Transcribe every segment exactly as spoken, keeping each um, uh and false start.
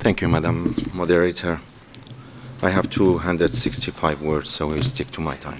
Thank you, Madam Moderator. I have two hundred sixty-five words, so I'll stick to my time.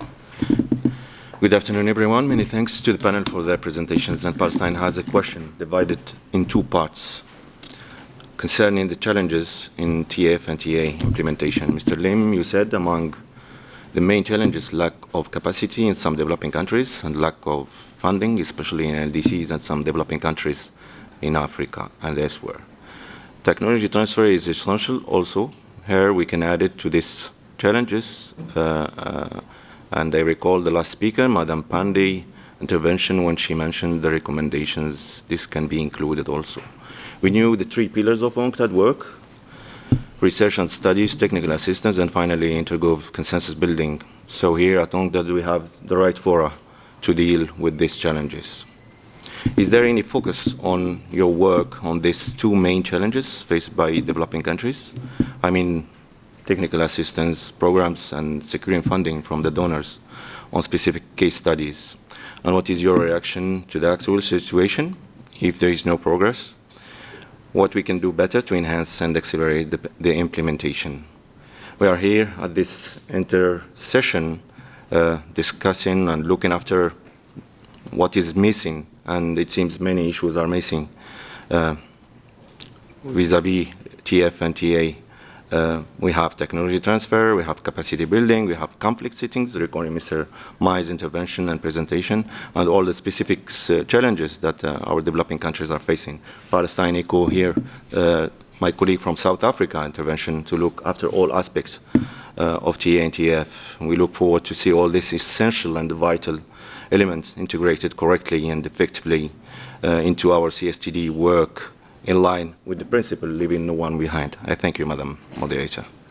Good afternoon, everyone. Many thanks to the panel for their presentations. And Palestine has a question divided in two parts concerning the challenges in T F and T A implementation. Mister Lim, you said among the main challenges, lack of capacity in some developing countries and lack of funding, especially in L D Cs and some developing countries in Africa and elsewhere. Technology transfer is essential also. Here we can add it to these challenges. Uh, uh, and I recall the last speaker, Madam Pandey, intervention when she mentioned the recommendations. This can be included also. We knew the three pillars of UNCTAD work: research and studies, technical assistance, and finally intergov consensus building. So here at UNCTAD we have the right fora to deal with these challenges. Is there any focus on your work on these two main challenges faced by developing countries? I mean, technical assistance programs and securing funding from the donors on specific case studies. And what is your reaction to the actual situation if there is no progress? What we can do better to enhance and accelerate the, the implementation? We are here at this inter-session uh, discussing and looking after what is missing, and it seems many issues are missing uh, vis-a-vis T F and T A. Uh, we have technology transfer, we have capacity building, we have conflict settings, recording Mister Mai's intervention and presentation, and all the specific uh, challenges that uh, our developing countries are facing. Palestine echo here, uh, my colleague from South Africa intervention to look after all aspects uh, of T A and T F. We look forward to see all these essential and vital elements integrated correctly and effectively uh, into our C S T D work in line with the principle leaving no one behind. I thank you, Madam Moderator.